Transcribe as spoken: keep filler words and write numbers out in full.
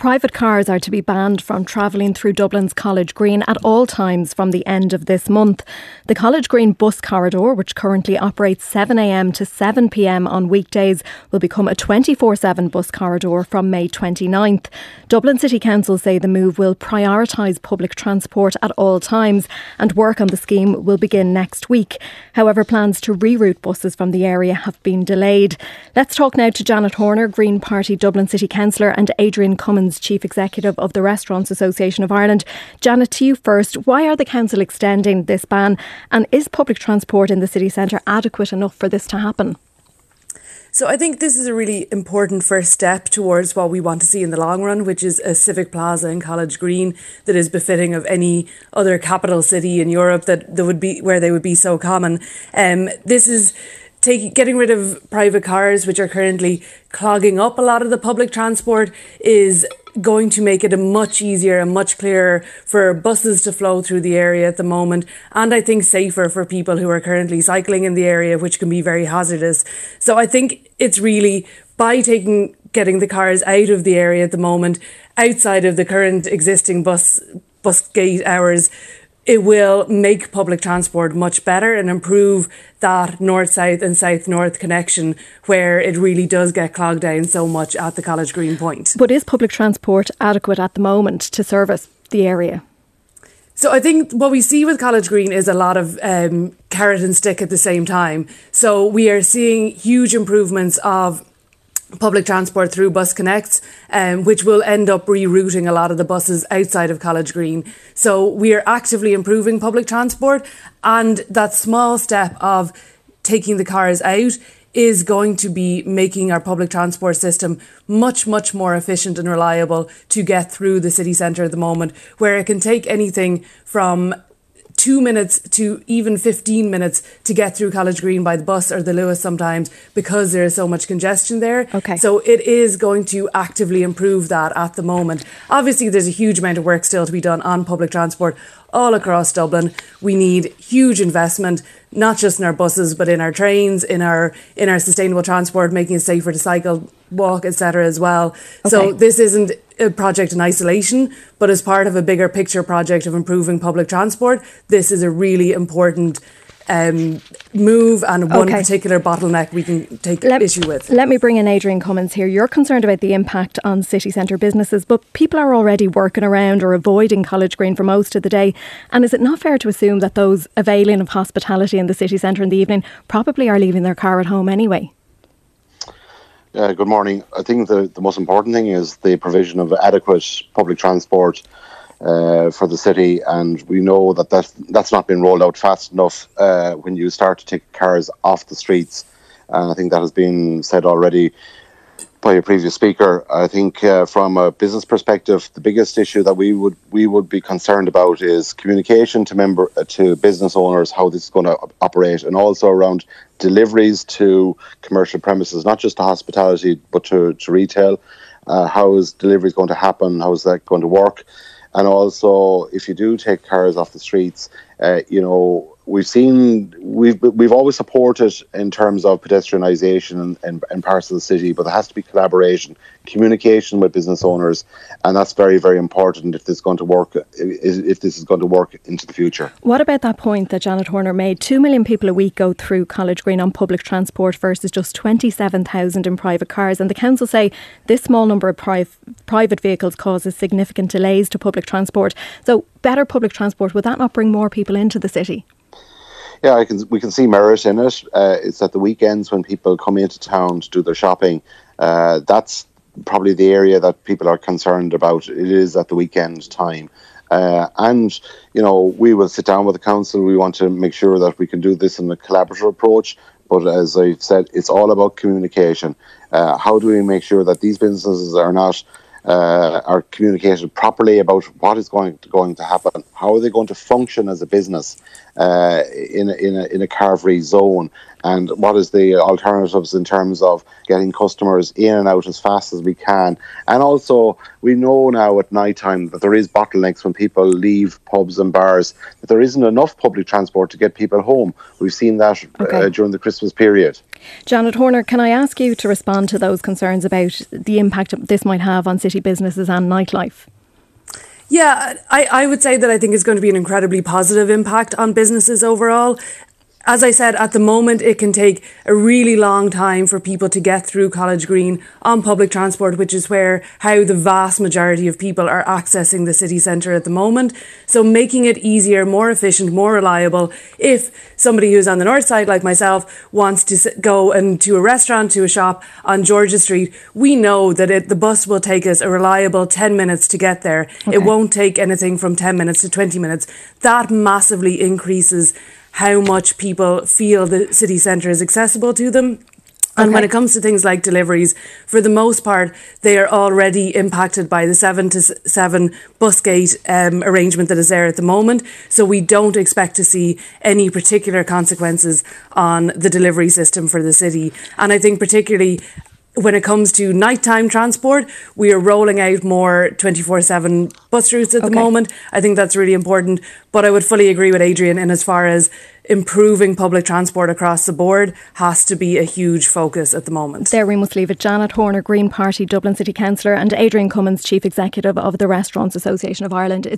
Private cars are to be banned from travelling through Dublin's College Green at all times from the end of this month. The College Green bus corridor, which currently operates seven a m to seven p m on weekdays, will become a twenty-four seven bus corridor from May twenty-ninth. Dublin City Council say the move will prioritise public transport at all times, and work on the scheme will begin next week. However, plans to reroute buses from the area have been delayed. Let's talk now to Janet Horner, Green Party Dublin City Councillor, and Adrian Cummins, Chief Executive of the Restaurants Association of Ireland. Janet, to you first. Why are the Council extending this ban, and is public transport in the city centre adequate enough for this to happen? So I think this is a really important first step towards what we want to see in the long run, which is a civic plaza in College Green that is befitting of any other capital city in Europe that, that would be where they would be so common. Um, this is Taking, getting rid of private cars, which are currently clogging up a lot of the public transport, is going to make it a much easier and much clearer for buses to flow through the area at the moment, and I think safer for people who are currently cycling in the area, which can be very hazardous. So I think it's really by taking getting the cars out of the area at the moment, outside of the current existing bus bus gate hours, it will make public transport much better and improve that north-south and south-north connection where it really does get clogged down so much at the College Green point. But is public transport adequate at the moment to service the area? So I think what we see with College Green is a lot of um, carrot and stick at the same time. So we are seeing huge improvements of public transport through Bus Connects, um, which will end up rerouting a lot of the buses outside of College Green. So we are actively improving public transport, and that small step of taking the cars out is going to be making our public transport system much, much more efficient and reliable to get through the city centre at the moment, where it can take anything from two minutes to even fifteen minutes to get through College Green by the bus or the Lewis sometimes, because there is so much congestion there. Okay. So it is going to actively improve that at the moment. Obviously, there's a huge amount of work still to be done on public transport all across Dublin. We need huge investment, not just in our buses, but in our trains, in our in our sustainable transport, making it safer to cycle, walk, et cetera as well. Okay. So this isn't a project in isolation, but as part of a bigger picture project of improving public transport, this is a really important um, move and one okay. particular bottleneck we can take let, issue with. Let me bring in Adrian Cummins here. You're concerned about the impact on city centre businesses, but people are already working around or avoiding College Green for most of the day. And is it not fair to assume that those availing of hospitality in the city centre in the evening probably are leaving their car at home anyway? Uh, good morning. I think the, the most important thing is the provision of adequate public transport uh, for the city, and we know that that's, that's not been rolled out fast enough uh, when you start to take cars off the streets, and I think that has been said already by a previous speaker. I think uh, from a business perspective, the biggest issue that we would we would be concerned about is communication to member uh, to business owners, how this is going to operate, and also around deliveries to commercial premises, not just to hospitality but to, to retail. Uh, how is deliveries going to happen? How is that going to work? And also, if you do take cars off the streets, uh, you know, we've seen, we've we've always supported in terms of pedestrianisation in, in, in parts of the city, but there has to be collaboration, communication with business owners, and that's very, very important if this is going to work, if this is going to work into the future. What about that point that Janet Horner made? Two million people a week go through College Green on public transport versus just twenty-seven thousand in private cars, and the council say this small number of pri- private vehicles causes significant delays to public transport. So better public transport, would that not bring more people into the city? Yeah, I can, we can see merit in it. Uh, it's at the weekends when people come into town to do their shopping. Uh, that's probably the area that people are concerned about. It is at the weekend time. Uh, and, you know, we will sit down with the council. We want to make sure that we can do this in a collaborative approach. But as I've said, it's all about communication. Uh, how do we make sure that these businesses are not Uh, are communicated properly about what is going to, going to happen? How are they going to function as a business uh, in a, in a in a car-free zone? and what is the alternatives in terms of getting customers in and out as fast as we can. And also, we know now at night time that there is bottlenecks when people leave pubs and bars, that there isn't enough public transport to get people home. We've seen that okay. uh, during the Christmas period. Janet Horner, can I ask you to respond to those concerns about the impact this might have on city businesses and nightlife? Yeah, I, I would say that I think it's going to be an incredibly positive impact on businesses overall. As I said, at the moment, it can take a really long time for people to get through College Green on public transport, which is where how the vast majority of people are accessing the city centre at the moment. So making it easier, more efficient, more reliable. If somebody who's on the north side, like myself, wants to go and to a restaurant, to a shop on Georgia Street, we know that it, the bus will take us a reliable ten minutes to get there. Okay. It won't take anything from ten minutes to twenty minutes. That massively increases how much people feel the city centre is accessible to them. And okay. when it comes to things like deliveries, for the most part, they are already impacted by the seven to seven busgate um, arrangement that is there at the moment. So we don't expect to see any particular consequences on the delivery system for the city. And I think particularly when it comes to nighttime transport, we are rolling out more twenty-four seven bus routes at okay. the moment. I think that's really important. But I would fully agree with Adrian in as far as improving public transport across the board has to be a huge focus at the moment. There we must leave it. Janet Horner, Green Party Dublin City Councillor, and Adrian Cummins, Chief Executive of the Restaurants Association of Ireland. It's